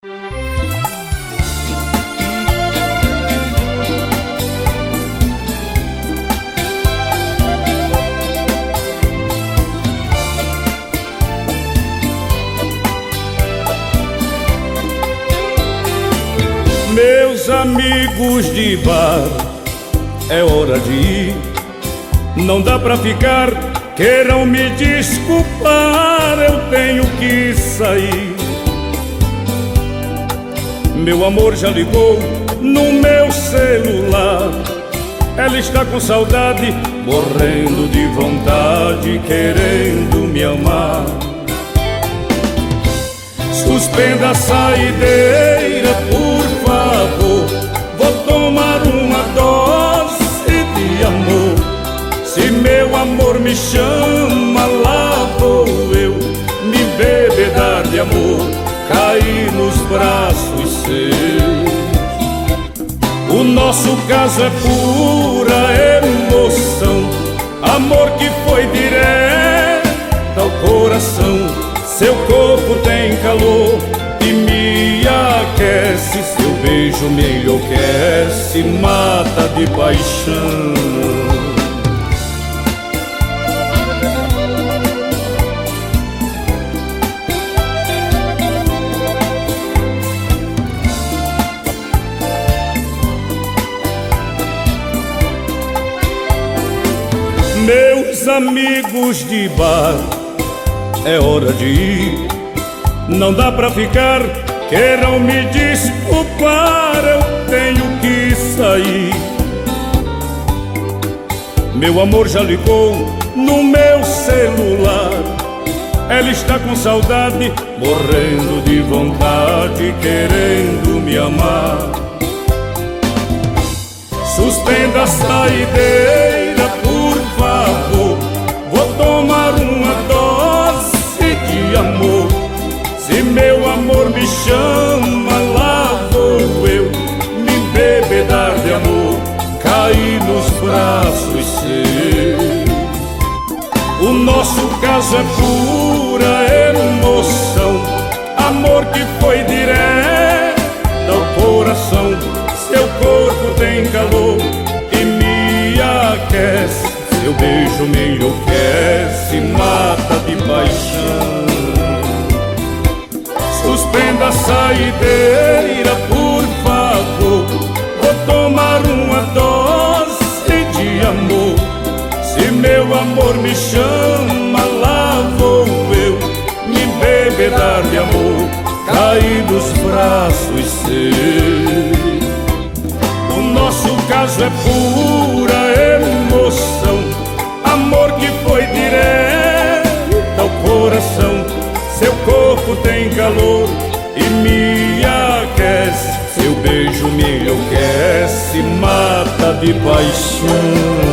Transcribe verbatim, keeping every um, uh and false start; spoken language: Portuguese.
Meus amigos de bar, é hora de ir. Não dá pra ficar, queiram me desculpar, eu tenho que sair. Meu amor já ligou no meu celular. Ela está com saudade, morrendo de vontade, querendo me amar. Suspenda a saideira, por favor. Vou tomar uma dose de amor. Se meu amor me chama, lá vou eu me embebedar de amor, cair nos braços seus. O nosso caso é pura emoção, amor que foi direto ao coração. Seu corpo tem calor e me aquece, seu beijo me enlouquece, mata de paixão. Meus amigos de bar, é hora de ir. Não dá pra ficar, queiram me desculpar, eu tenho que sair. Meu amor já ligou no meu celular. Ela está com saudade, morrendo de vontade, querendo me amar. Suspenda a saideira, por favor. Vou tomar uma dose de amor. Se meu amor me chama, lá vou eu me embebedar de amor, cair nos braços seus. O nosso caso é pura emoção, amor que foi direto ao coração. Seu corpo tem calor e me aquece, seu beijo me enlouquece, mata de paixão. Suspenda a saideira, por favor. Vou tomar uma dose de amor. Se meu amor me chama, lá vou eu me embebedar de amor, cair nos braços seus. O nosso caso é pura emoção, amor que foi direto ao coração. Seu corpo tem calor e me aquece, seu beijo me enlouquece, mata de paixão.